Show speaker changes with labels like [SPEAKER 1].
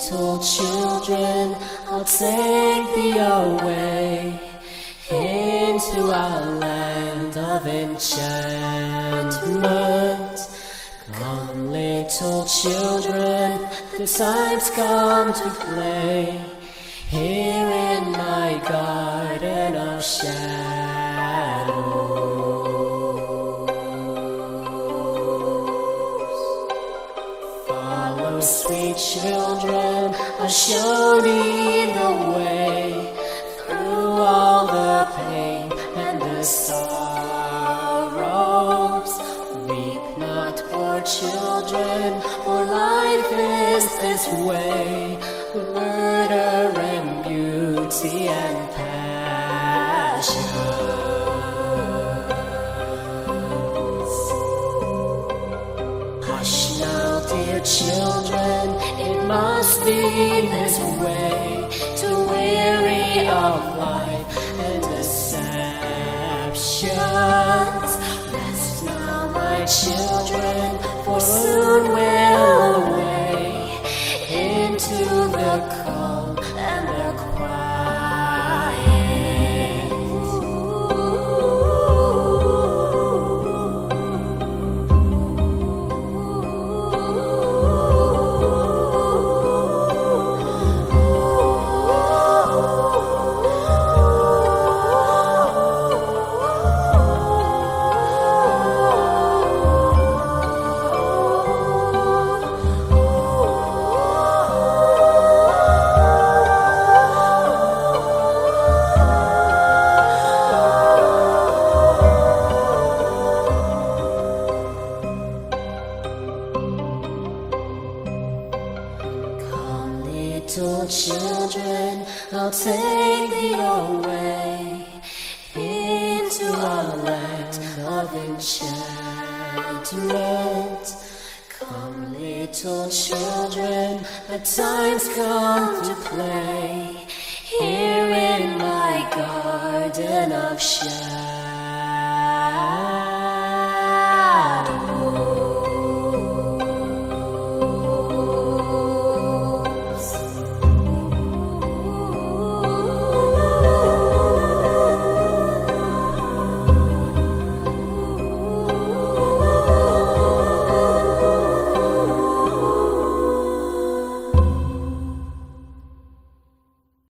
[SPEAKER 1] little children, I'll take thee away into our land of enchantment. Come, little children, the time's come to play here in my garden of shadows. Follow, sweet children, I'll show thee the way through all the pain and the sorrows. Weep not, poor children, for life is this way, murder and beauty and passions. Hush now, dear children, it must be this way, to weary of life and deceptions. Rest now, my children, for soon we'll away into the calm and the little children, I'll take thee away into our land of enchantment. Come, little children, the time's come to play here in my garden of shadows.